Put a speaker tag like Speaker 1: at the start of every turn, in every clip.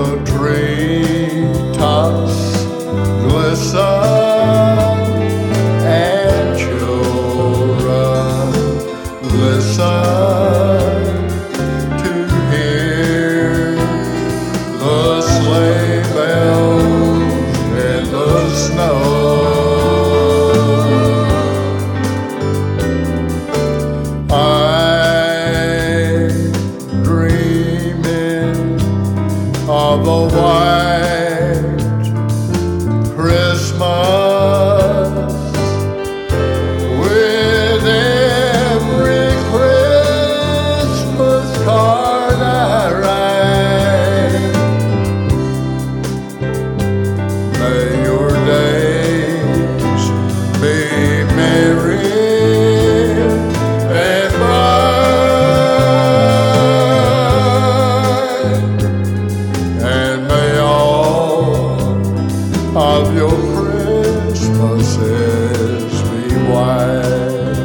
Speaker 1: the treetops glisten and children listen to hear the sleigh bells in the snow. Of a white Christmas, with every Christmas card I write. May your days be merry and of your Christmases be white.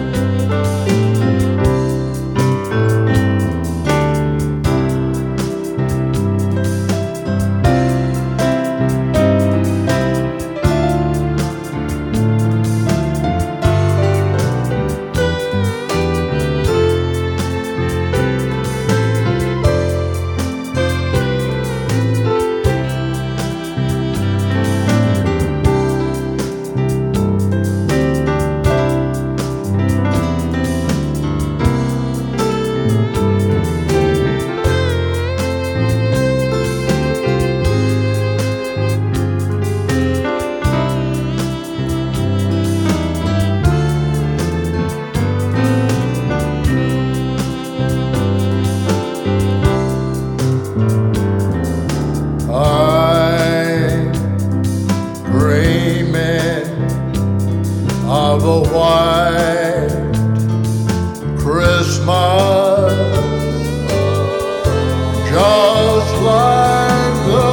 Speaker 1: Of a white Christmas, just like the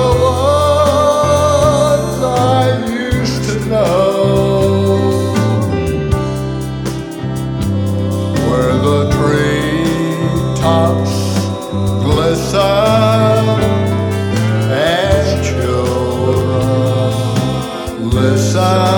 Speaker 1: ones I used to know, where the treetops glisten and children listen